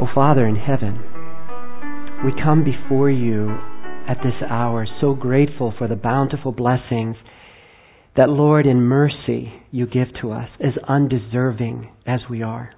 Father in heaven, we come before you at this hour so grateful for the bountiful blessings that, Lord, in mercy you give to us, as undeserving as we are.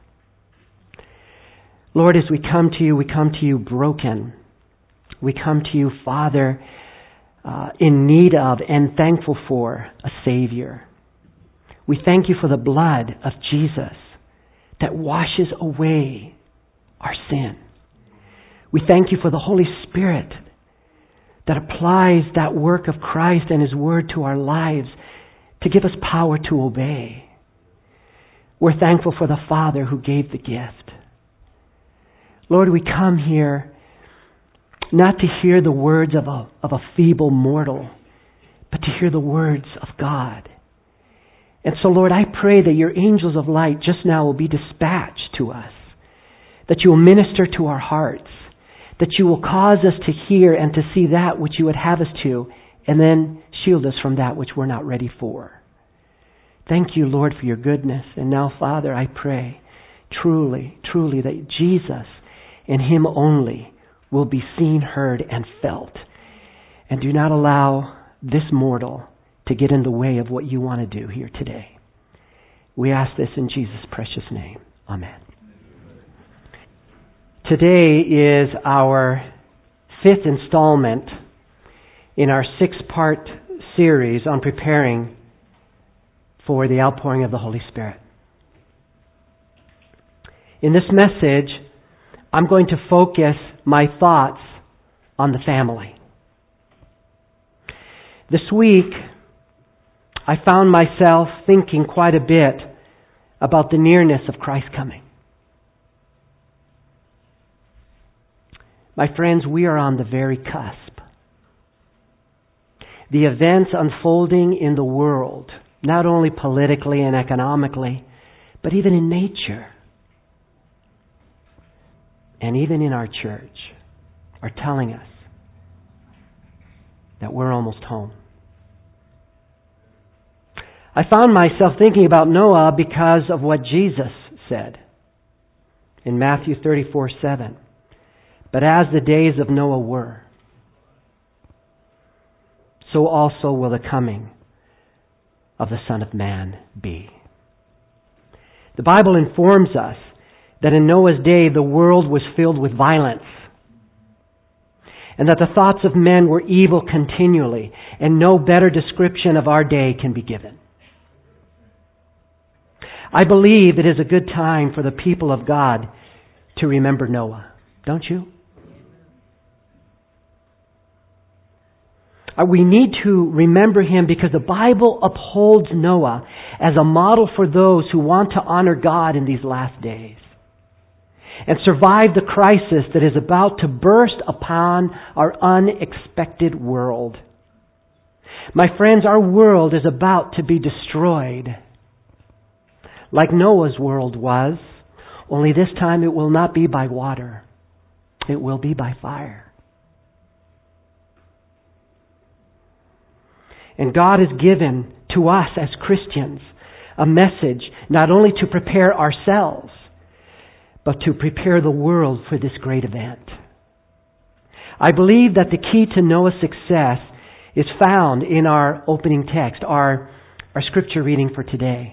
Lord, as we come to you broken. We come to you, Father, in need of and thankful for a Savior. We thank you for the blood of Jesus that washes away our sin. We thank you for the Holy Spirit that applies that work of Christ and His Word to our lives to give us power to obey. We're thankful for the Father who gave the gift. Lord, we come here not to hear the words of a feeble mortal, but to hear the words of God. And so, Lord, I pray that your angels of light just now will be dispatched to us, that you will minister to our hearts, that you will cause us to hear and to see that which you would have us to, and then shield us from that which we're not ready for. Thank you, Lord, for your goodness. And now, Father, I pray truly, truly that Jesus and Him only will be seen, heard, and felt. And do not allow this mortal to get in the way of what you want to do here today. We ask this in Jesus' precious name. Amen. Today is our 5th installment in our 6-part series on preparing for the outpouring of the Holy Spirit. In this message, I'm going to focus my thoughts on the family. This week, I found myself thinking quite a bit about the nearness of Christ's coming. My friends, we are on the very cusp. The events unfolding in the world, not only politically and economically, but even in nature, and even in our church, are telling us that we're almost home. I found myself thinking about Noah because of what Jesus said in Matthew 34:7. But as the days of Noah were, so also will the coming of the Son of Man be. The Bible informs us that in Noah's day the world was filled with violence, and that the thoughts of men were evil continually, and no better description of our day can be given. I believe it is a good time for the people of God to remember Noah. Don't you? We need to remember him because the Bible upholds Noah as a model for those who want to honor God in these last days and survive the crisis that is about to burst upon our unexpected world. My friends, our world is about to be destroyed. Like Noah's world was, only this time it will not be by water. It will be by fire. And God has given to us as Christians a message not only to prepare ourselves, but to prepare the world for this great event. I believe that the key to Noah's success is found in our opening text, our scripture reading for today.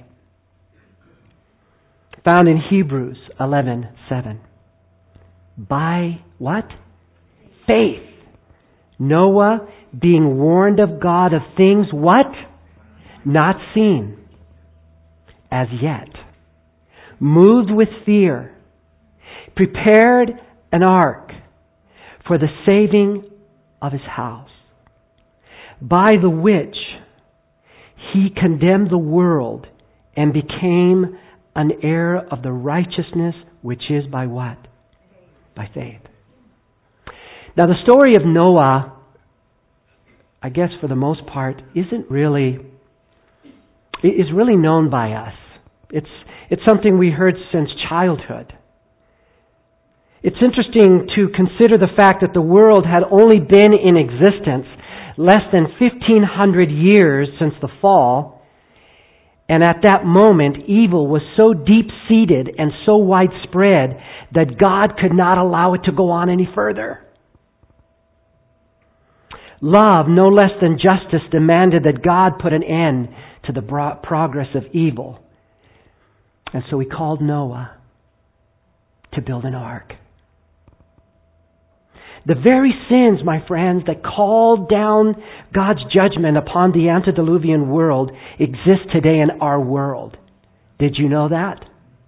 Found in Hebrews 11:7. By what? Faith. Noah, being warned of God of things, what? Not seen as yet, moved with fear, prepared an ark for the saving of his house, by the which he condemned the world and became an heir of the righteousness which is by what? By faith. Now the story of Noah, I guess for the most part, is really known by us. It's something we heard since childhood. It's interesting to consider the fact that the world had only been in existence less than 1,500 years since the fall, And at that moment, evil was so deep-seated and so widespread that God could not allow it to go on any further. Love, no less than justice, demanded that God put an end to the progress of evil. And so He called Noah to build an ark. The very sins, my friends, that called down God's judgment upon the antediluvian world exist today in our world. Did you know that?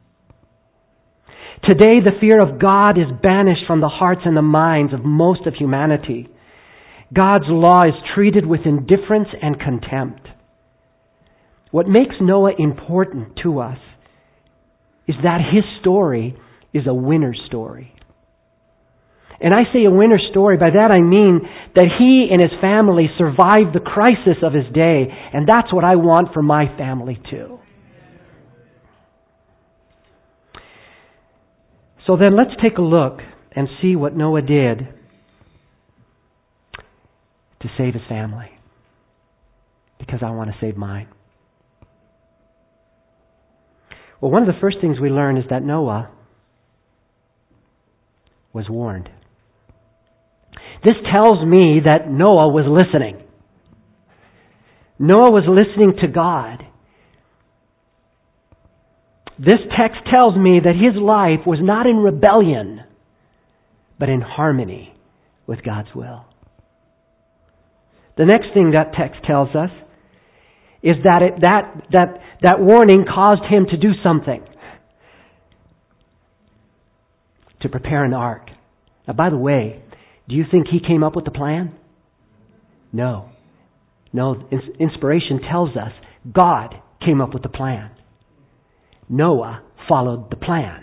Today, the fear of God is banished from the hearts and the minds of most of humanity. God's law is treated with indifference and contempt. What makes Noah important to us is that his story is a winner story. And I say a winner story, by that I mean that he and his family survived the crisis of his day, and that's what I want for my family too. So then let's take a look and see what Noah did to save his family, because I want to save mine. Well, one of the first things we learn is that Noah was warned. This tells me that Noah was listening. Noah was listening to God. This text tells me that his life was not in rebellion, but in harmony with God's will. The next thing that text tells us is that warning caused him to do something. To prepare an ark. Now, by the way, do you think he came up with the plan? No. Inspiration tells us God came up with the plan. Noah followed the plan.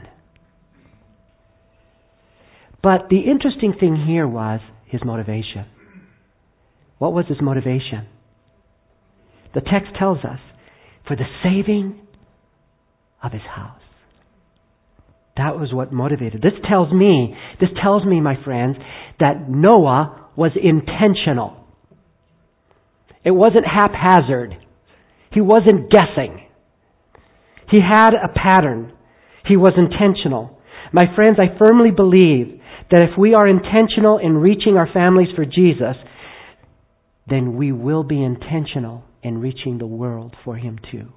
But the interesting thing here was his motivation. What was his motivation? The text tells us, for the saving of his house. That was what motivated. This tells me, my friends, that Noah was intentional. It wasn't haphazard. He wasn't guessing. He had a pattern. He was intentional. My friends, I firmly believe that if we are intentional in reaching our families for Jesus, then we will be intentional in reaching the world for Him too.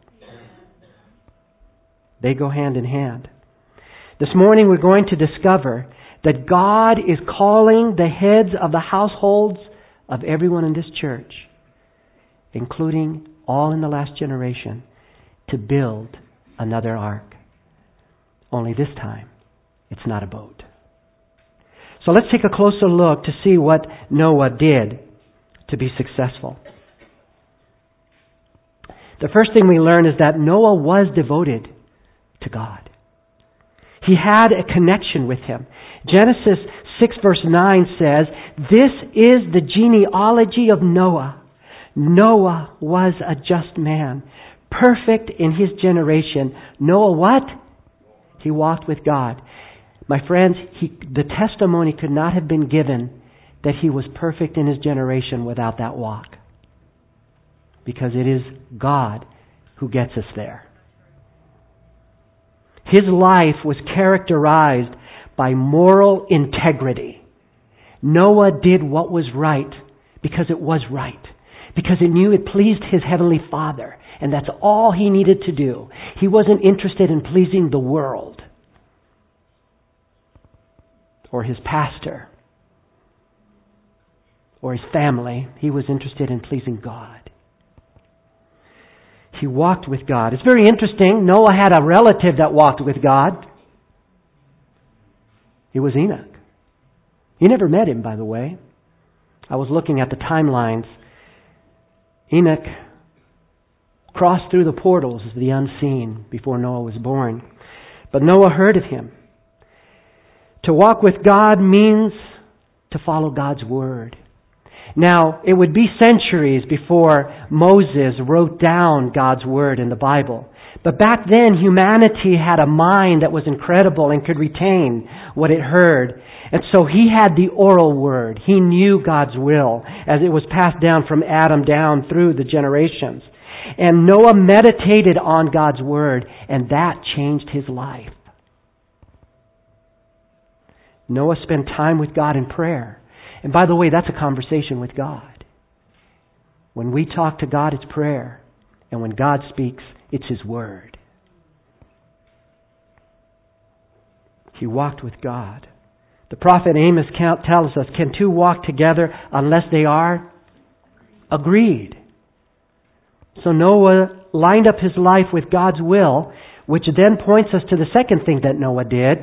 They go hand in hand. This morning we're going to discover that God is calling the heads of the households of everyone in this church, including all in the last generation, to build another ark. Only this time, it's not a boat. So let's take a closer look to see what Noah did to be successful. The first thing we learn is that Noah was devoted to God. He had a connection with Him. Genesis 6 verse 9 says, "This is the genealogy of Noah. Noah was a just man, perfect in his generation." Noah what? He walked with God. My friends, the testimony could not have been given that he was perfect in his generation without that walk. Because it is God who gets us there. His life was characterized by moral integrity. Noah did what was right because it was right. Because it knew it pleased his heavenly Father. And that's all he needed to do. He wasn't interested in pleasing the world or his pastor or his family. He was interested in pleasing God. He walked with God. It's very interesting. Noah had a relative that walked with God. It was Enoch. You never met him, by the way. I was looking at the timelines. Enoch crossed through the portals of the unseen before Noah was born. But Noah heard of him. To walk with God means to follow God's word. Now, it would be centuries before Moses wrote down God's word in the Bible. But back then, humanity had a mind that was incredible and could retain what it heard. And so he had the oral word. He knew God's will as it was passed down from Adam down through the generations. And Noah meditated on God's Word, and that changed his life. Noah spent time with God in prayer. And by the way, that's a conversation with God. When we talk to God, it's prayer. And when God speaks, it's His Word. He walked with God. The prophet Amos tells us, can two walk together unless they are agreed? So Noah lined up his life with God's will, which then points us to the second thing that Noah did.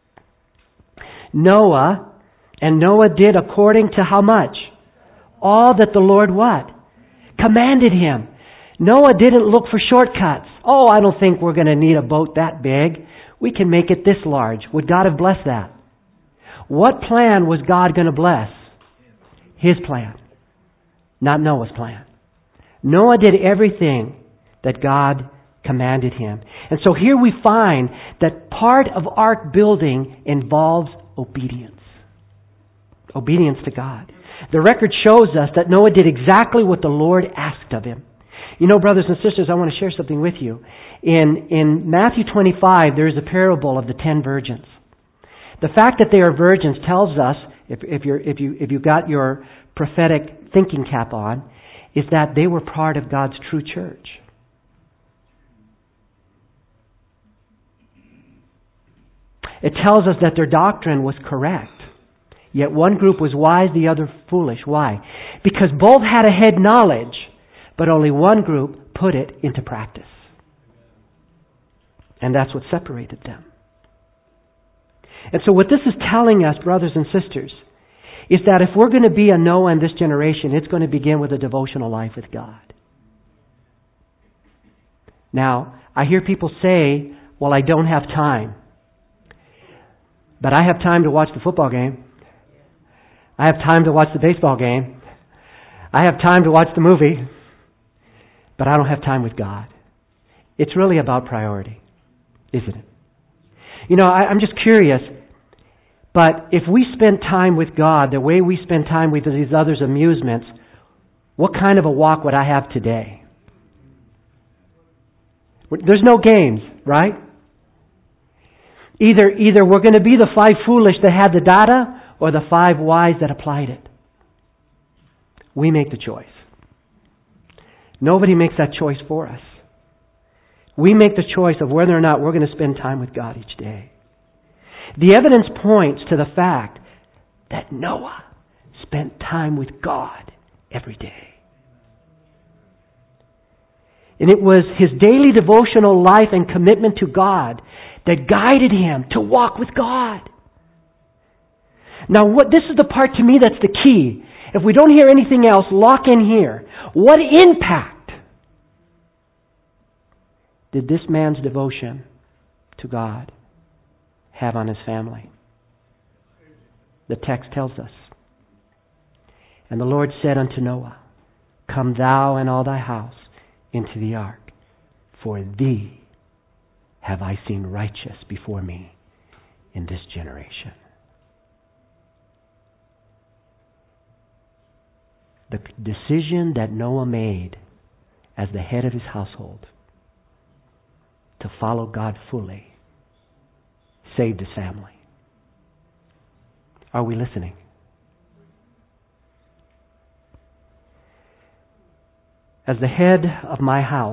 Noah did according to how much? All that the Lord what? Commanded him. Noah didn't look for shortcuts. Oh, I don't think we're going to need a boat that big. We can make it this large. Would God have blessed that? What plan was God going to bless? His plan, not Noah's plan. Noah did everything that God commanded him. And so here we find that part of ark building involves obedience. Obedience to God. The record shows us that Noah did exactly what the Lord asked of him. You know, brothers and sisters, I want to share something with you. In Matthew 25, there is a parable of the 10 virgins. The fact that they are virgins tells us, if you got your prophetic thinking cap on, is that they were part of God's true church. It tells us that their doctrine was correct. Yet one group was wise, the other foolish. Why? Because both had a head knowledge, but only one group put it into practice. And that's what separated them. And so what this is telling us, brothers and sisters, is that if we're going to be a Noah in this generation, it's going to begin with a devotional life with God. Now, I hear people say, well, I don't have time. But I have time to watch the football game. I have time to watch the baseball game. I have time to watch the movie. But I don't have time with God. It's really about priority, isn't it? You know, I'm just curious, but if we spend time with God the way we spend time with these others' amusements, what kind of a walk would I have today? There's no games, right? Either we're going to be the 5 foolish that had the data or the 5 wise that applied it. We make the choice. Nobody makes that choice for us. We make the choice of whether or not we're going to spend time with God each day. The evidence points to the fact that Noah spent time with God every day. And it was his daily devotional life and commitment to God that guided him to walk with God. Now, this is the part to me that's the key. If we don't hear anything else, lock in here. What impact did this man's devotion to God have on his family? The text tells us. And the Lord said unto Noah, come thou and all thy house into the ark, for thee have I seen righteous before me in this generation. The decision that Noah made as the head of his household to follow God fully saved his family. Are we listening? As the head of my house,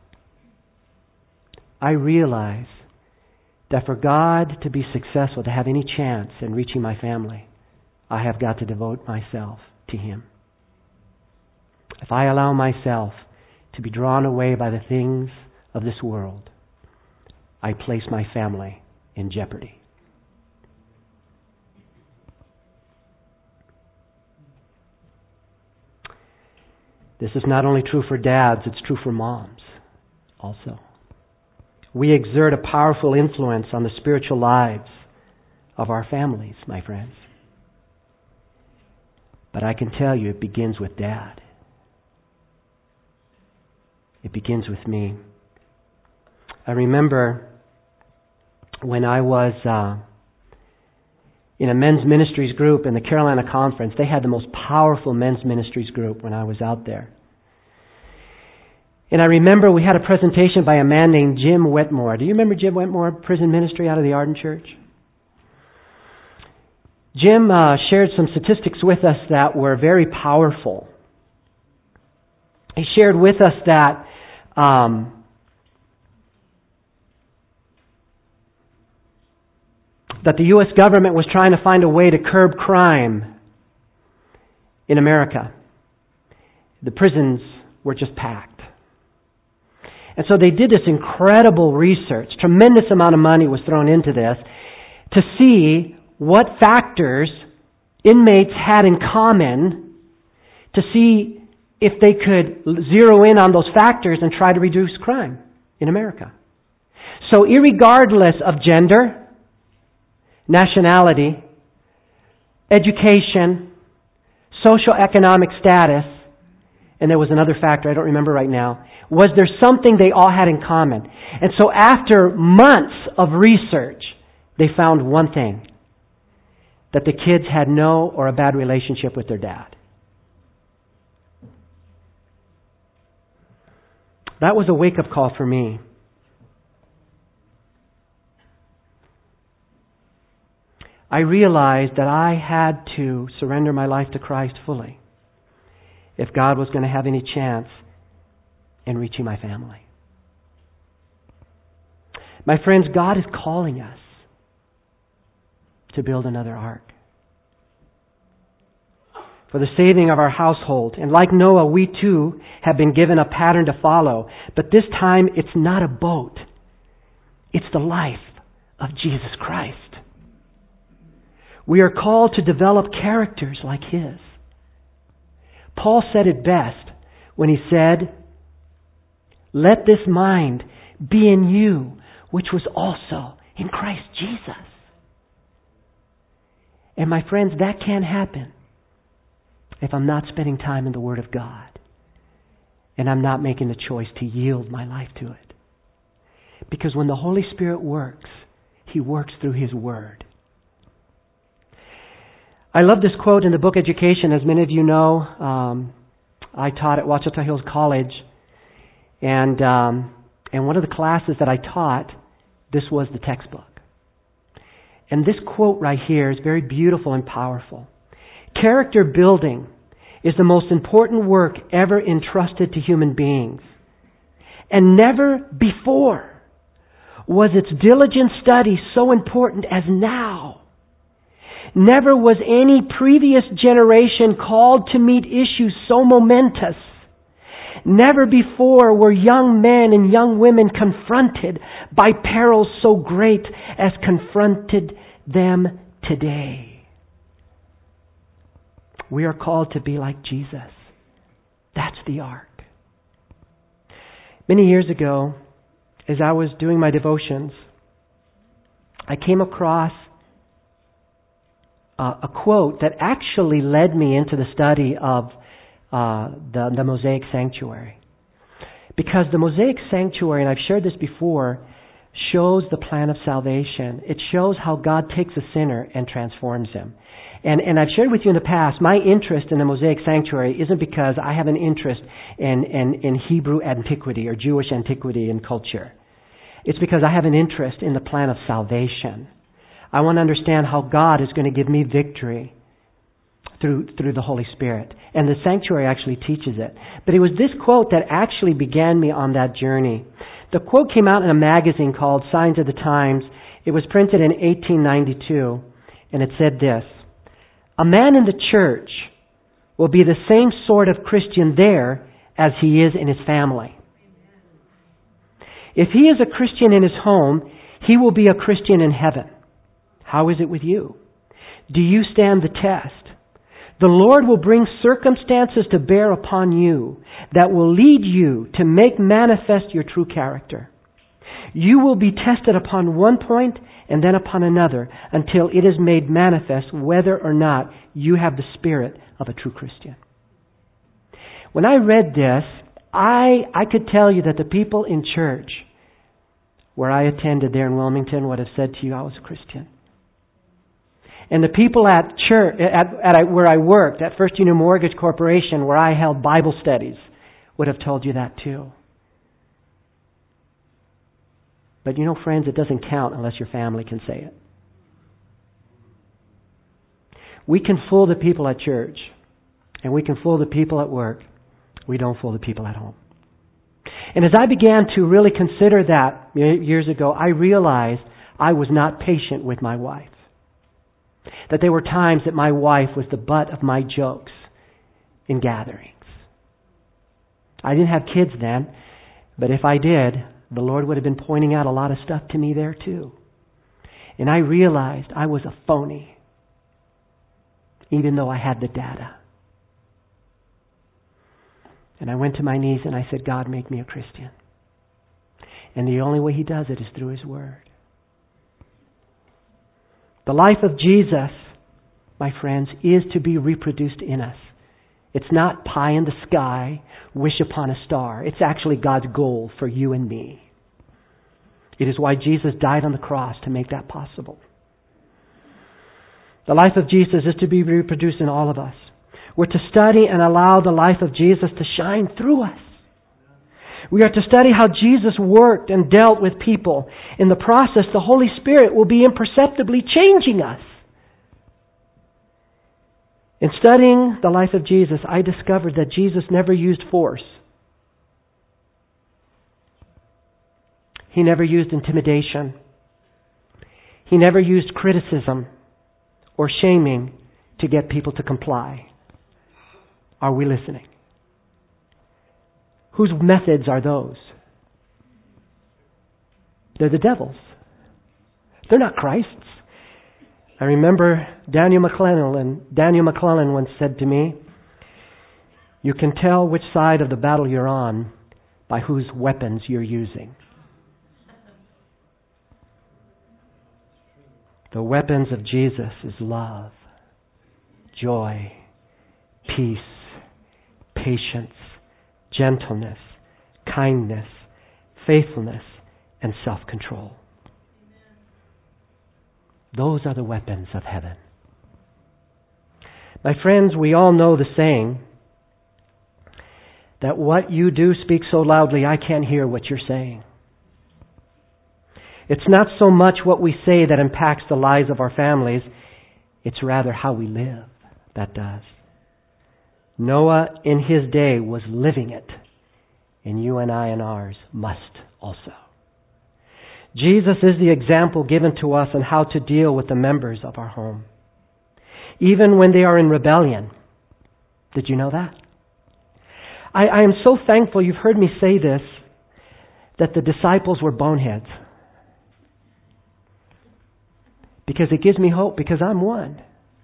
I realize that for God to be successful, to have any chance in reaching my family, I have got to devote myself to Him. If I allow myself to be drawn away by the things of this world, I place my family in jeopardy. This is not only true for dads, it's true for moms also. We exert a powerful influence on the spiritual lives of our families, my friends. But I can tell you it begins with Dad. It begins with me. I remember when I was in a men's ministries group in the Carolina Conference. They had the most powerful men's ministries group when I was out there. And I remember we had a presentation by a man named Jim Wetmore. Do you remember Jim Wetmore, prison ministry out of the Arden Church? Jim shared some statistics with us that were very powerful. He shared with us that the U.S. government was trying to find a way to curb crime in America. The prisons were just packed. And so they did this incredible research. Tremendous amount of money was thrown into this to see what factors inmates had in common, to see if they could zero in on those factors and try to reduce crime in America. So irregardless of gender, nationality, education, socioeconomic status, and there was another factor, I don't remember right now, was there something they all had in common? And so after months of research, they found one thing, that the kids had no or a bad relationship with their dad. That was a wake-up call for me. I realized that I had to surrender my life to Christ fully if God was going to have any chance in reaching my family. My friends, God is calling us to build another ark for the saving of our household. And like Noah, we too have been given a pattern to follow. But this time, it's not a boat. It's the life of Jesus Christ. We are called to develop characters like His. Paul said it best when he said, "Let this mind be in you, which was also in Christ Jesus." And my friends, that can't happen if I'm not spending time in the Word of God and I'm not making the choice to yield my life to it. Because when the Holy Spirit works, He works through His Word. I love this quote in the book Education. As many of you know, I taught at Wauchata Hills College, and one of the classes that I taught, this was the textbook. And this quote right here is very beautiful and powerful. Character building is the most important work ever entrusted to human beings. And never before was its diligent study so important as now. Never was any previous generation called to meet issues so momentous. Never before were young men and young women confronted by perils so great as confronted them today. We are called to be like Jesus. That's the ark. Many years ago, as I was doing my devotions, I came across a quote that actually led me into the study of the Mosaic Sanctuary. Because the Mosaic Sanctuary, and I've shared this before, shows the plan of salvation. It shows how God takes a sinner and transforms him. And I've shared with you in the past, my interest in the Mosaic Sanctuary isn't because I have an interest in Hebrew antiquity or Jewish antiquity and culture. It's because I have an interest in the plan of salvation. I want to understand how God is going to give me victory through the Holy Spirit. And the sanctuary actually teaches it. But it was this quote that actually began me on that journey. The quote came out in a magazine called Signs of the Times. It was printed in 1892, and it said this: "A man in the church will be the same sort of Christian there as he is in his family. If he is a Christian in his home, he will be a Christian in heaven. How is it with you? Do you stand the test? The Lord will bring circumstances to bear upon you that will lead you to make manifest your true character. You will be tested upon one point and then upon another until it is made manifest whether or not you have the spirit of a true Christian." When I read this, I could tell you that the people in church where I attended there in Wilmington would have said to you, I was a Christian. And the people at church, where I worked, at First Union Mortgage Corporation, where I held Bible studies, would have told you that too. But you know, friends, it doesn't count unless your family can say it. We can fool the people at church, and we can fool the people at work. We don't fool the people at home. And as I began to really consider that years ago, I realized I was not patient with my wife. That there were times that my wife was the butt of my jokes in gatherings. I didn't have kids then, but if I did, the Lord would have been pointing out a lot of stuff to me there too. And I realized I was a phony, even though I had the data. And I went to my knees and I said, God, make me a Christian. And the only way He does it is through His Word. The life of Jesus, my friends, is to be reproduced in us. It's not pie in the sky, wish upon a star. It's actually God's goal for you and me. It is why Jesus died on the cross, to make that possible. The life of Jesus is to be reproduced in all of us. We're to study and allow the life of Jesus to shine through us. We are to study how Jesus worked and dealt with people. In the process, the Holy Spirit will be imperceptibly changing us. In studying the life of Jesus, I discovered that Jesus never used force. He never used intimidation. He never used criticism or shaming to get people to comply. Are we listening? Whose methods are those? They're the devil's. They're not Christ's. I remember Daniel McClellan once said to me, you can tell which side of the battle you're on by whose weapons you're using. The weapons of Jesus is love, joy, peace, patience, gentleness, kindness, faithfulness, and self-control. Those are the weapons of heaven. My friends, we all know the saying that what you do speaks so loudly I can't hear what you're saying. It's not so much what we say that impacts the lives of our families, it's rather how we live that does. Noah in his day was living it, and you and I in ours must also. Jesus is the example given to us on how to deal with the members of our home, even when they are in rebellion. Did you know that? I am so thankful you've heard me say this, that the disciples were boneheads. Because it gives me hope, because I'm one.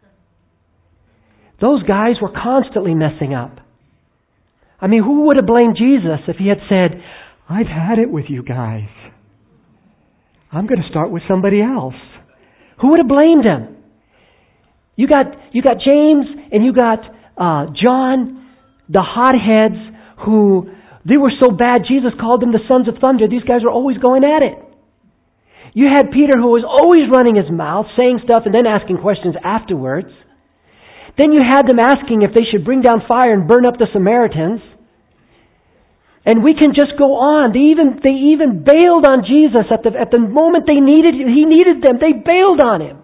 Those guys were constantly messing up. I mean, who would have blamed Jesus if He had said, I've had it with you guys. I'm going to start with somebody else. Who would have blamed Him? You got James and you got John, the hotheads who, they were so bad Jesus called them the sons of thunder. These guys were always going at it. You had Peter who was always running his mouth, saying stuff and then asking questions afterwards. Then you had them asking if they should bring down fire and burn up the Samaritans. And we can just go on. They even bailed on Jesus at the moment He needed them. They bailed on Him.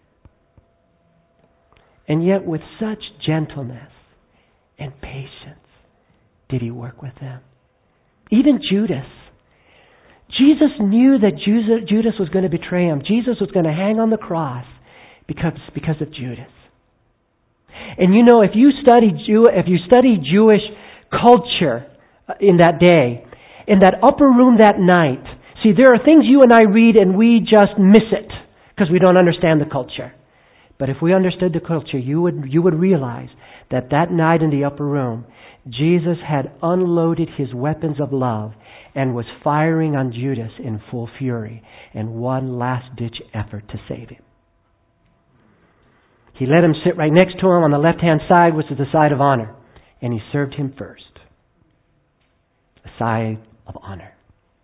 And yet with such gentleness and patience did He work with them. Even Judas. Jesus knew that Judas was going to betray Him. Jesus was going to hang on the cross because of Judas. And you know, if you study Jewish culture in that day, in that upper room that night, see, there are things you and I read and we just miss it because we don't understand the culture. But if we understood the culture, you would realize that night in the upper room, Jesus had unloaded His weapons of love and was firing on Judas in full fury in one last-ditch effort to save him. He let him sit right next to him on the left-hand side, which is the side of honor, and He served him first. The side of honor.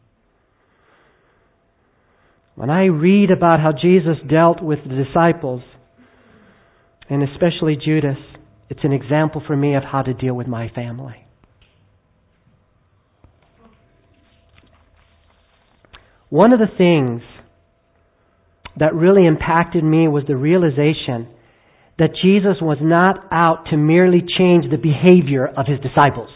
When I read about how Jesus dealt with the disciples, and especially Judas, it's an example for me of how to deal with my family. One of the things that really impacted me was the realization that Jesus was not out to merely change the behavior of His disciples.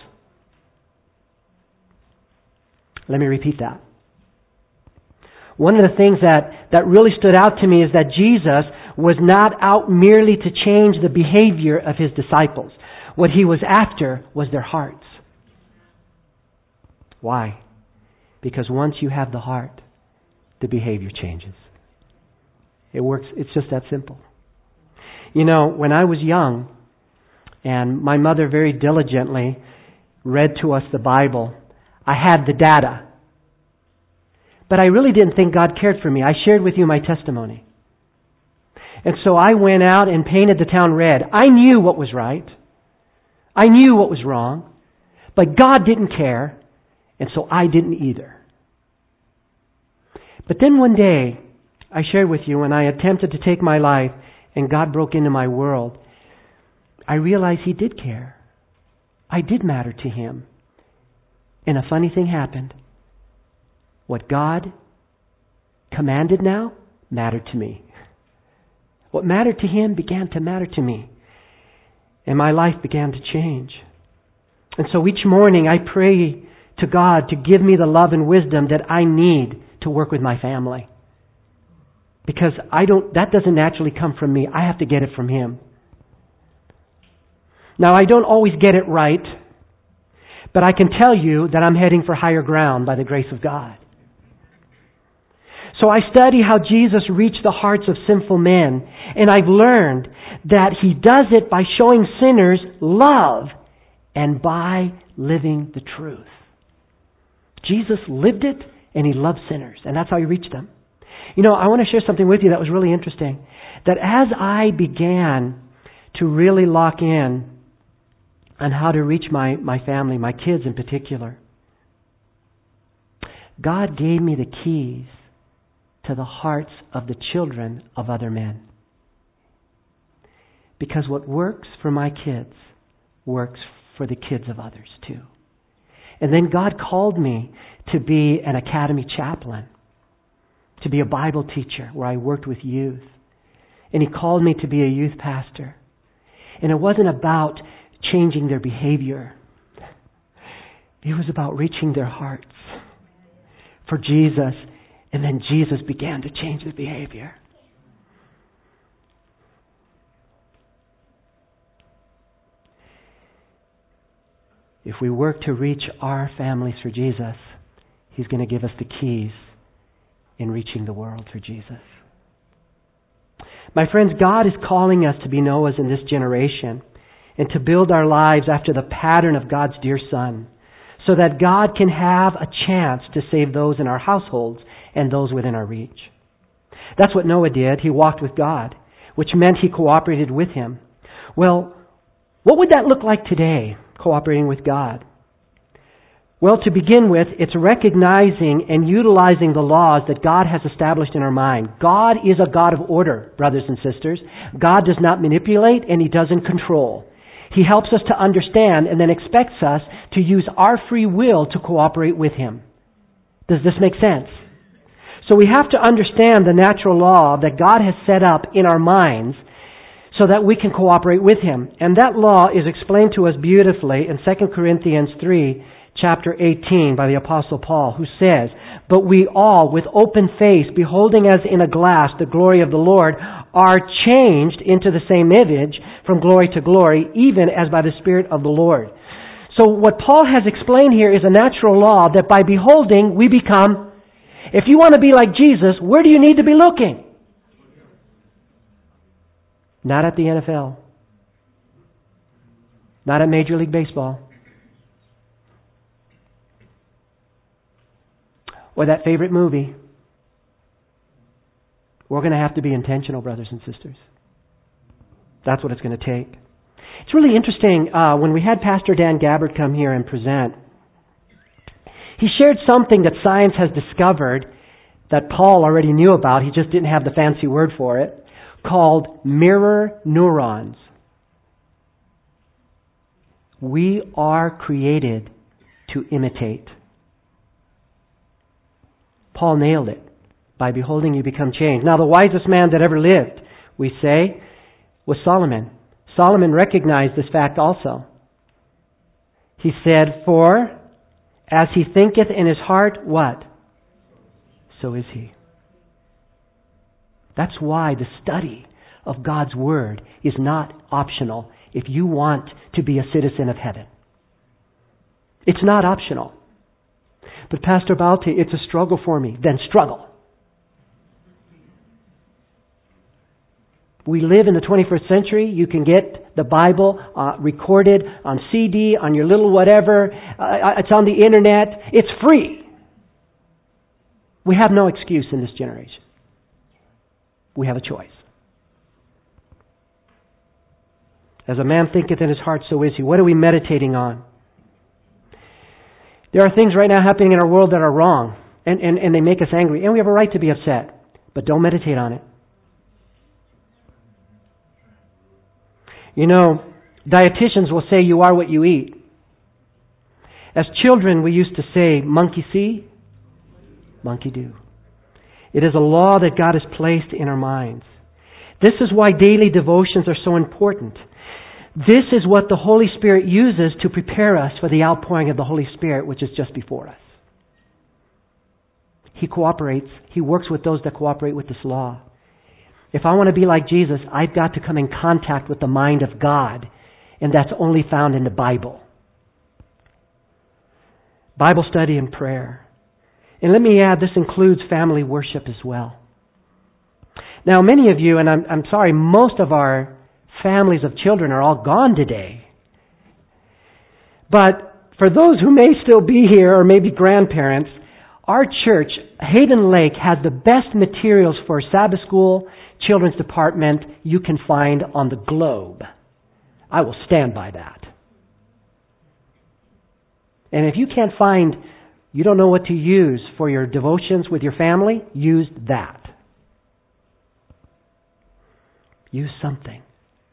Let me repeat that. One of the things that really stood out to me is that Jesus was not out merely to change the behavior of His disciples. What He was after was their hearts. Why? Because once you have the heart, the behavior changes. It works. It's just that simple. You know, when I was young, and my mother very diligently read to us the Bible, I had the data. But I really didn't think God cared for me. I shared with you my testimony. And so I went out and painted the town red. I knew what was right. I knew what was wrong. But God didn't care. And so I didn't either. But then one day, I shared with you, when I attempted to take my life and God broke into my world, I realized He did care. I did matter to Him. And a funny thing happened. What God commanded now mattered to me. What mattered to Him began to matter to me. And my life began to change. And so each morning I pray to God to give me the love and wisdom that I need to work with my family. Because that doesn't naturally come from me. I have to get it from Him. Now, I don't always get it right, but I can tell you that I'm heading for higher ground by the grace of God. So I study how Jesus reached the hearts of sinful men, and I've learned that He does it by showing sinners love and by living the truth. Jesus lived it, and He loved sinners, and that's how He reached them. You know, I want to share something with you that was really interesting. That as I began to really lock in on how to reach my family, my kids in particular, God gave me the keys to the hearts of the children of other men. Because what works for my kids works for the kids of others too. And then God called me to be an academy chaplain, to be a Bible teacher where I worked with youth. And He called me to be a youth pastor. And it wasn't about changing their behavior. It was about reaching their hearts for Jesus. And then Jesus began to change the behavior. If we work to reach our families for Jesus, He's going to give us the keys in reaching the world through Jesus. My friends, God is calling us to be Noahs in this generation and to build our lives after the pattern of God's dear Son, so that God can have a chance to save those in our households and those within our reach. That's what Noah did. He walked with God, which meant he cooperated with Him. Well, what would that look like today, cooperating with God? Well, to begin with, it's recognizing and utilizing the laws that God has established in our mind. God is a God of order, brothers and sisters. God does not manipulate and He doesn't control. He helps us to understand and then expects us to use our free will to cooperate with Him. Does this make sense? So we have to understand the natural law that God has set up in our minds so that we can cooperate with Him. And that law is explained to us beautifully in 2 Corinthians 3, chapter 18 by the Apostle Paul, who says, "But we all, with open face, beholding as in a glass the glory of the Lord, are changed into the same image from glory to glory, even as by the Spirit of the Lord." So what Paul has explained here is a natural law that by beholding we become. If you want to be like Jesus, where do you need to be looking? Not at the NFL. Not at Major League Baseball. Or that favorite movie. We're going to have to be intentional, brothers and sisters. That's what it's going to take. It's really interesting, when we had Pastor Dan Gabbard come here and present, he shared something that science has discovered that Paul already knew about, he just didn't have the fancy word for it, called mirror neurons. We are created to imitate. Paul nailed it. By beholding you become changed. Now the wisest man that ever lived, we say, was Solomon. Solomon recognized this fact also. He said, for as he thinketh in his heart, what? So is he. That's why the study of God's Word is not optional if you want to be a citizen of heaven. It's not optional. But Pastor Balte, it's a struggle for me. Then struggle. We live in the 21st century. You can get the Bible recorded on CD, on your little whatever. It's on the internet. It's free. We have no excuse in this generation. We have a choice. As a man thinketh in his heart, so is he. What are we meditating on? There are things right now happening in our world that are wrong, and they make us angry, and we have a right to be upset. But don't meditate on it. You know, dietitians will say you are what you eat. As children, we used to say, monkey see, monkey do. It is a law that God has placed in our minds. This is why daily devotions are so important. This is what the Holy Spirit uses to prepare us for the outpouring of the Holy Spirit, which is just before us. He cooperates. He works with those that cooperate with this law. If I want to be like Jesus, I've got to come in contact with the mind of God, and that's only found in the Bible. Bible study and prayer. And let me add, this includes family worship as well. Now, many of you, and I'm sorry, most of our families of children are all gone today. But for those who may still be here, or maybe grandparents, our church, Hayden Lake, has the best materials for Sabbath school, children's department you can find on the globe. I will stand by that. And if you can't find, you don't know what to use for your devotions with your family, use that. Use something.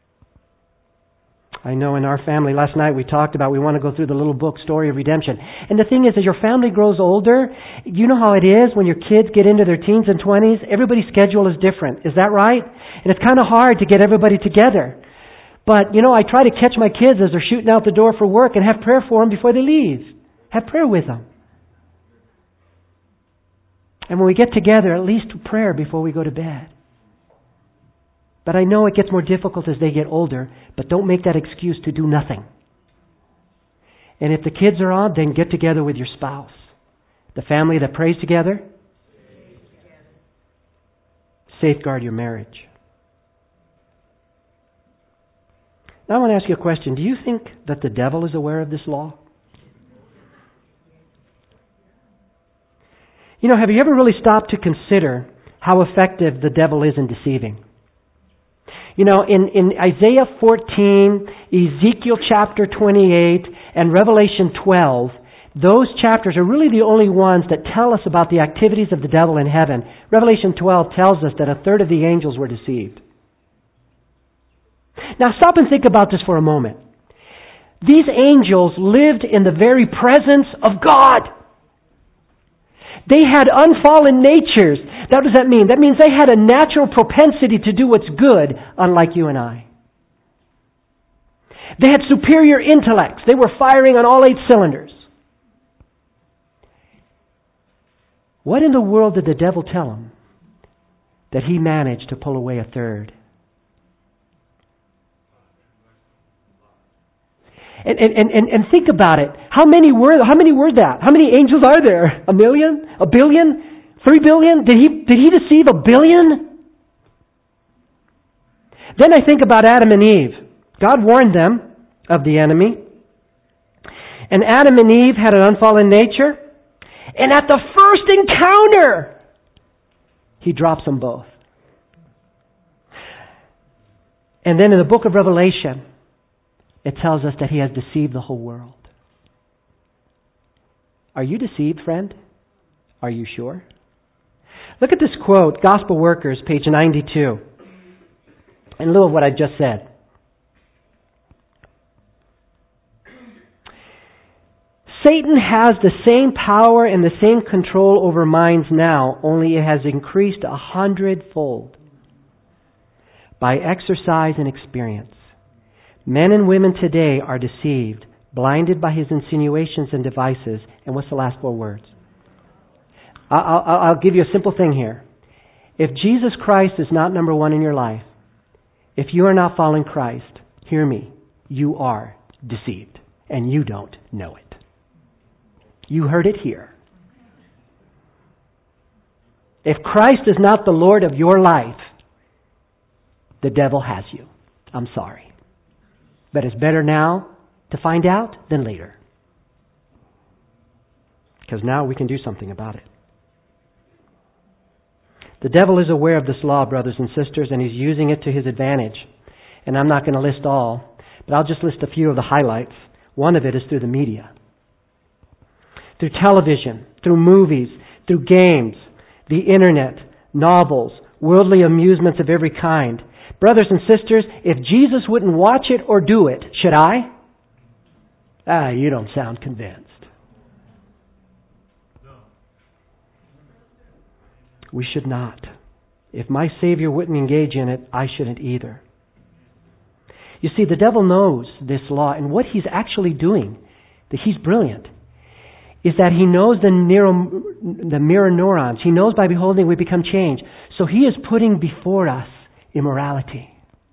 I know in our family last night we talked about we want to go through the little book, Story of Redemption. And the thing is, as your family grows older, you know how it is when your kids get into their teens and 20s, everybody's schedule is different. Is that right? And it's kind of hard to get everybody together. But, you know, I try to catch my kids as they're shooting out the door for work and have prayer for them before they leave. Have prayer with them. And when we get together, at least prayer before we go to bed. But I know it gets more difficult as they get older, but don't make that excuse to do nothing. And if the kids are on, then get together with your spouse. The family that prays together, safeguard your marriage. Now I want to ask you a question. Do you think that the devil is aware of this law? You know, have you ever really stopped to consider how effective the devil is in deceiving? You know, in Isaiah 14, Ezekiel chapter 28, and Revelation 12, those chapters are really the only ones that tell us about the activities of the devil in heaven. Revelation 12 tells us that 1/3 of the angels were deceived. Now stop and think about this for a moment. These angels lived in the very presence of God. They had unfallen natures. What does that mean? That means they had a natural propensity to do what's good, unlike you and I. They had superior intellects. They were firing on all 8 cylinders. What in the world did the devil tell them that he managed to pull away 1/3? And think about it. How many were that? How many angels are there? 1 million? 1 billion? 3 billion? Did he deceive 1 billion? Then I think about Adam and Eve. God warned them of the enemy. And Adam and Eve had an unfallen nature. And at the first encounter, he drops them both. And then in the book of Revelation, it tells us that he has deceived the whole world. Are you deceived, friend? Are you sure? Look at this quote, Gospel Workers, page 92. In lieu of what I've just said. Satan has the same power and the same control over minds now, only it has increased 100-fold by exercise and experience. Men and women today are deceived, blinded by his insinuations and devices. And what's the last 4 words? I'll give you a simple thing here. If Jesus Christ is not number 1 in your life, if you are not following Christ, hear me, you are deceived, and you don't know it. You heard it here. If Christ is not the Lord of your life, the devil has you. I'm sorry. But it's better now to find out than later. Because now we can do something about it. The devil is aware of this law, brothers and sisters, and he's using it to his advantage. And I'm not going to list all, but I'll just list a few of the highlights. One of it is through the media. Through television, through movies, through games, the internet, novels, worldly amusements of every kind. Brothers and sisters, if Jesus wouldn't watch it or do it, should I? You don't sound convinced. We should not. If my Savior wouldn't engage in it, I shouldn't either. You see, the devil knows this law, and what he's actually doing, that he's brilliant, is that he knows the mirror neurons. He knows by beholding we become changed. So he is putting before us immorality.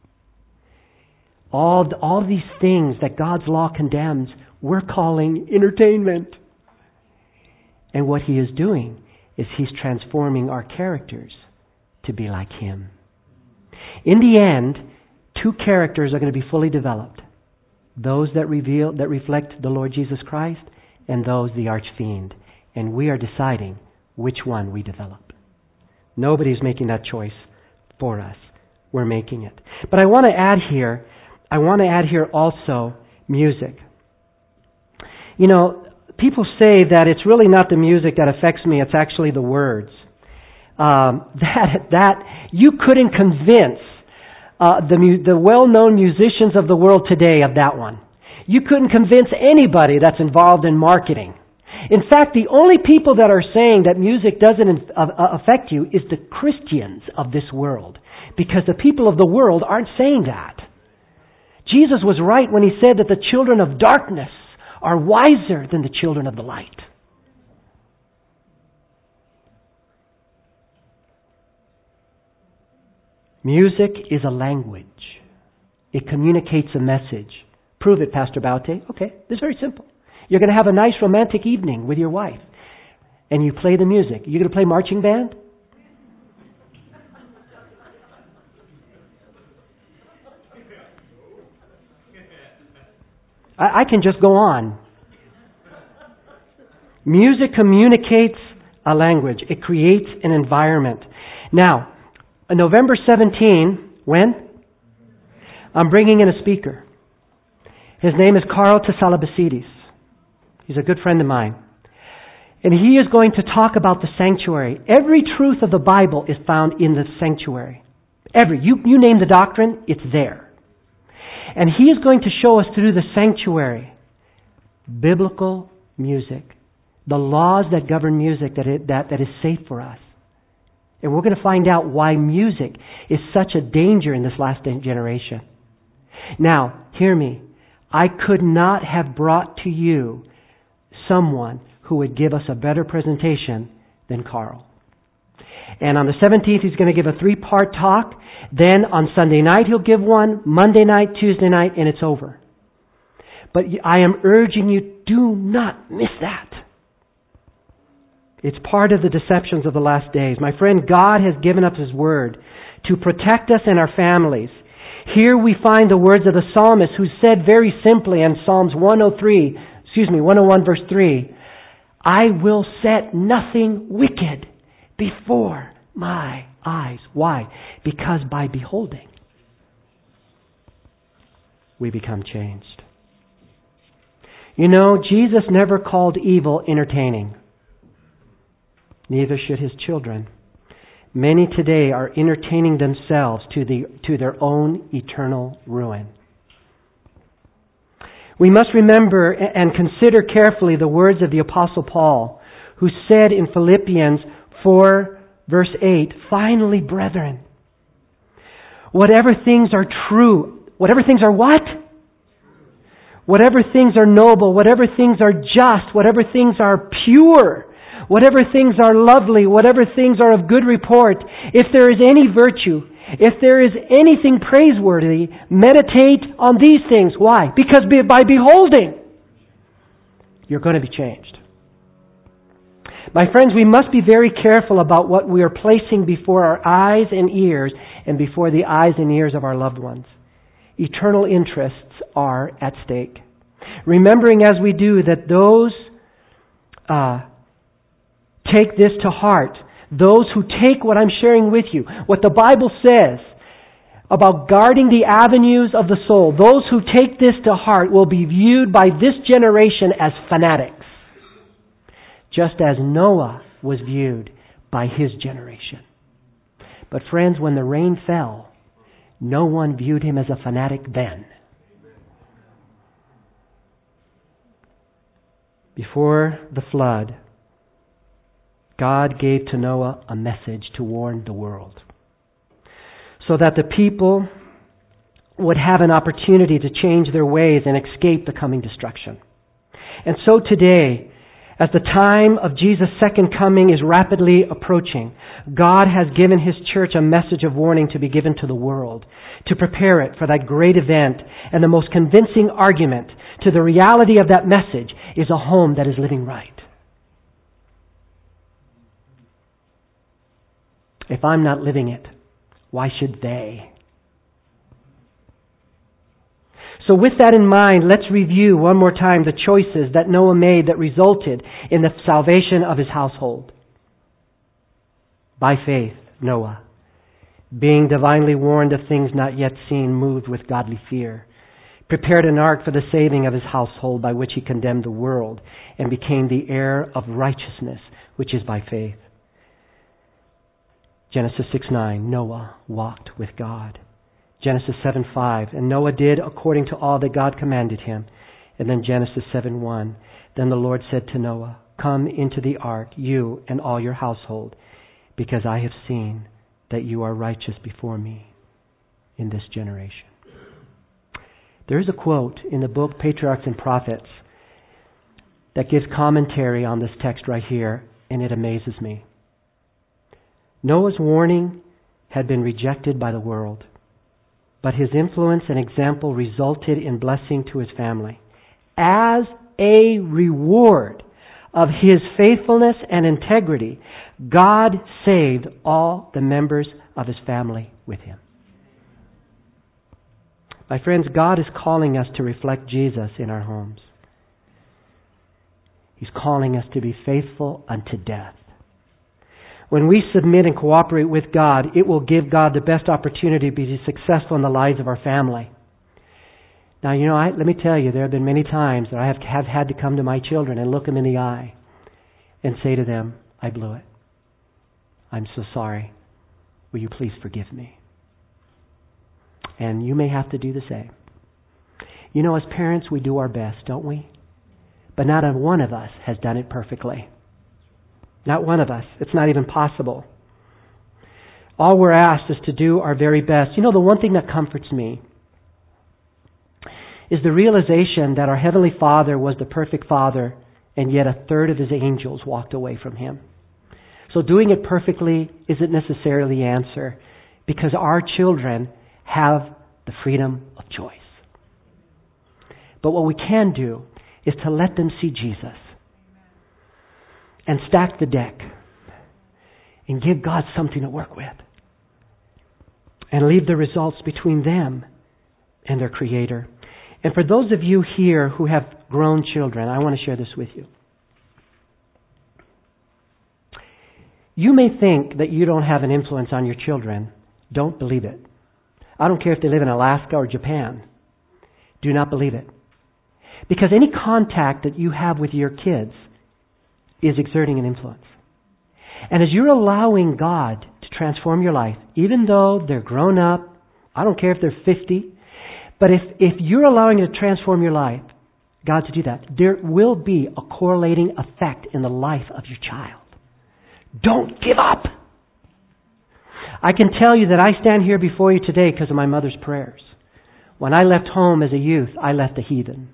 All these things that God's law condemns, we're calling entertainment. And what he is doing is he's transforming our characters to be like him. In the end, 2 characters are going to be fully developed. Those that reflect the Lord Jesus Christ, and those the archfiend. And we are deciding which one we develop. Nobody's making that choice for us. We're making it. But I want to add here also music. You know, people say that it's really not the music that affects me, it's actually the words. That you couldn't convince the well-known musicians of the world today of that one. You couldn't convince anybody that's involved in marketing. In fact, the only people that are saying that music doesn't affect you is the Christians of this world, because the people of the world aren't saying that. Jesus was right when he said that the children of darkness are wiser than the children of the light. Music is a language. It communicates a message. Prove it, Pastor Baute. Okay, it's very simple. You're going to have a nice romantic evening with your wife, and you play the music. You're going to play marching band? I can just go on. Music communicates a language. It creates an environment. Now, on November 17, when? I'm bringing in a speaker. His name is Carl Tasalabasides. He's a good friend of mine. And he is going to talk about the sanctuary. Every truth of the Bible is found in the sanctuary. You name the doctrine, it's there. And he is going to show us through the sanctuary biblical music, the laws that govern music that is safe for us. And we're going to find out why music is such a danger in this last generation. Now, hear me. I could not have brought to you someone who would give us a better presentation than Carl. And on the 17th, he's going to give a 3-part talk. Then on Sunday night, he'll give one, Monday night, Tuesday night, and it's over. But I am urging you, do not miss that. It's part of the deceptions of the last days. My friend, God has given us His Word to protect us and our families. Here we find the words of the psalmist who said very simply in Psalms 101 verse 3, I will set nothing wicked before my eyes. Why? Because by beholding, we become changed. You know, Jesus never called evil entertaining. Neither should His children. Many today are entertaining themselves to their own eternal ruin. We must remember and consider carefully the words of the Apostle Paul, who said in Philippians 4, verse 8, "Finally, brethren, whatever things are true," whatever things are what? Whatever things are noble, whatever things are just, whatever things are pure, whatever things are lovely, whatever things are of good report, if there is any virtue, if there is anything praiseworthy, meditate on these things. Why? Because by beholding, you're going to be changed. My friends, we must be very careful about what we are placing before our eyes and ears and before the eyes and ears of our loved ones. Eternal interests are at stake. Remembering as we do that those take this to heart, those who take what I'm sharing with you, what the Bible says about guarding the avenues of the soul, those who take this to heart will be viewed by this generation as fanatics, just as Noah was viewed by his generation. But friends, when the rain fell, no one viewed him as a fanatic then. Before the flood, God gave to Noah a message to warn the world, so that the people would have an opportunity to change their ways and escape the coming destruction. And so today, as the time of Jesus' second coming is rapidly approaching, God has given His church a message of warning to be given to the world, to prepare it for that great event. And the most convincing argument to the reality of that message is a home that is living right. If I'm not living it, why should they? So with that in mind, let's review one more time the choices that Noah made that resulted in the salvation of his household. By faith, Noah, being divinely warned of things not yet seen, moved with godly fear, prepared an ark for the saving of his household, by which he condemned the world and became the heir of righteousness, which is by faith. Genesis 6:9, Noah walked with God. Genesis 7:5, and Noah did according to all that God commanded him. And then Genesis 7:1, then the Lord said to Noah, come into the ark, you and all your household, because I have seen that you are righteous before me in this generation. There is a quote in the book Patriarchs and Prophets that gives commentary on this text right here, and it amazes me. Noah's warning had been rejected by the world, but his influence and example resulted in blessing to his family. As a reward of his faithfulness and integrity, God saved all the members of his family with him. My friends, God is calling us to reflect Jesus in our homes. He's calling us to be faithful unto death. When we submit and cooperate with God, it will give God the best opportunity to be successful in the lives of our family. Now, let me tell you, there have been many times that I have had to come to my children and look them in the eye and say to them, I blew it. I'm so sorry. Will you please forgive me? And you may have to do the same. As parents, we do our best, don't we? But not one of us has done it perfectly. Not one of us. It's not even possible. All we're asked is to do our very best. The one thing that comforts me is the realization that our Heavenly Father was the perfect Father, and yet a third of His angels walked away from Him. So doing it perfectly isn't necessarily the answer, because our children have the freedom of choice. But what we can do is to let them see Jesus and stack the deck and give God something to work with and leave the results between them and their Creator. And for those of you here who have grown children, I want to share this with you. You may think that you don't have an influence on your children. Don't believe it. I don't care if they live in Alaska or Japan. Do not believe it. Because any contact that you have with your kids is exerting an influence. And as you're allowing God to transform your life, even though they're grown up, I don't care if they're 50, but if you're allowing it to transform your life, God to do that, there will be a correlating effect in the life of your child. Don't give up. I can tell you that I stand here before you today because of my mother's prayers. When I left home as a youth, I left a heathen.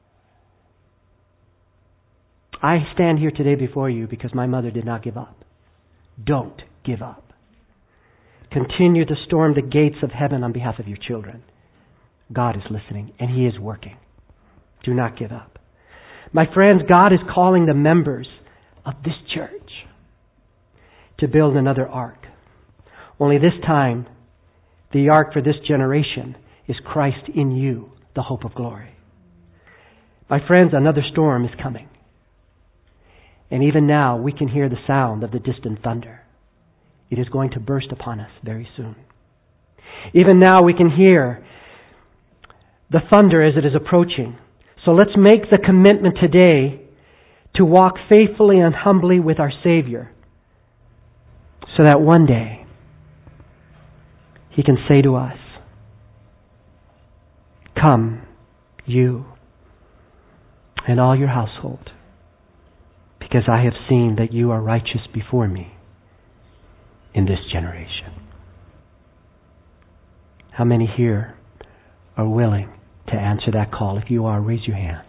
I stand here today before you because my mother did not give up. Don't give up. Continue to storm the gates of heaven on behalf of your children. God is listening and He is working. Do not give up. My friends, God is calling the members of this church to build another ark. Only this time, the ark for this generation is Christ in you, the hope of glory. My friends, another storm is coming. And even now, we can hear the sound of the distant thunder. It is going to burst upon us very soon. Even now, we can hear the thunder as it is approaching. So let's make the commitment today to walk faithfully and humbly with our Savior, so that one day He can say to us, "Come, you and all your household, because I have seen that you are righteous before me in this generation." How many here are willing to answer that call? If you are, raise your hand.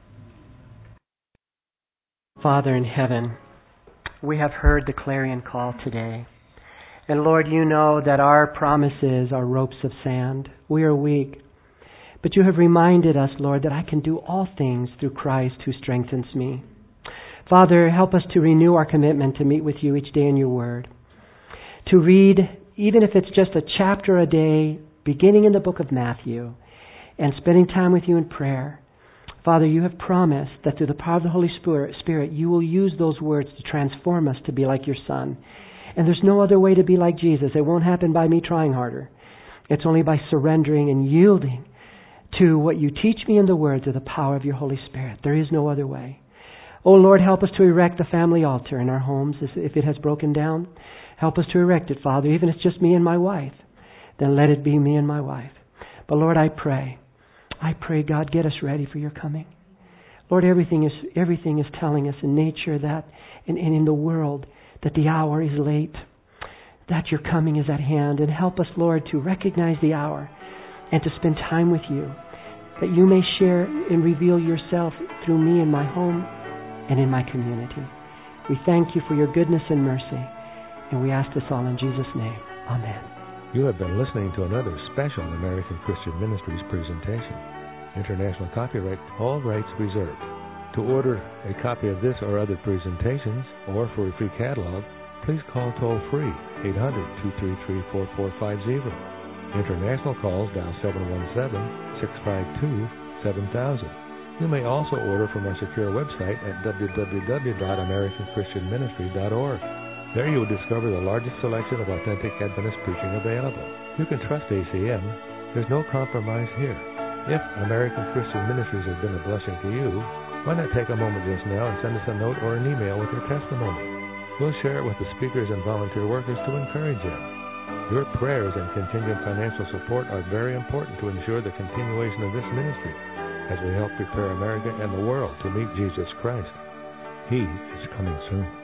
Father in heaven, we have heard the clarion call today. And Lord, you know that our promises are ropes of sand. We are weak. But you have reminded us, Lord, that I can do all things through Christ who strengthens me. Father, help us to renew our commitment to meet with you each day in your word. To read, even if it's just a chapter a day, beginning in the book of Matthew, and spending time with you in prayer. Father, you have promised that through the power of the Holy Spirit, you will use those words to transform us to be like your Son. And there's no other way to be like Jesus. It won't happen by me trying harder. It's only by surrendering and yielding to what you teach me in the Word through the power of your Holy Spirit. There is no other way. Oh Lord, help us to erect the family altar in our homes if it has broken down. Help us to erect it, Father, even if it's just me and my wife. Then let it be me and my wife. But Lord, I pray, God, get us ready for your coming. Lord, everything is telling us in nature that, and in the world, that the hour is late, that your coming is at hand. And help us, Lord, to recognize the hour and to spend time with you, that you may share and reveal yourself through me in my home and in my community. We thank you for your goodness and mercy, and we ask this all in Jesus' name. Amen. You have been listening to another special American Christian Ministries presentation. International copyright, all rights reserved. To order a copy of this or other presentations, or for a free catalog, please call toll-free 800-233-4450. International calls dial 717-652-7000. You may also order from our secure website at www.americanchristianministry.org. There you will discover the largest selection of authentic Adventist preaching available. You can trust ACM. There's no compromise here. If American Christian Ministries has been a blessing to you, why not take a moment just now and send us a note or an email with your testimony? We'll share it with the speakers and volunteer workers to encourage them. Your prayers and contingent financial support are very important to ensure the continuation of this ministry as we help prepare America and the world to meet Jesus Christ. He is coming soon.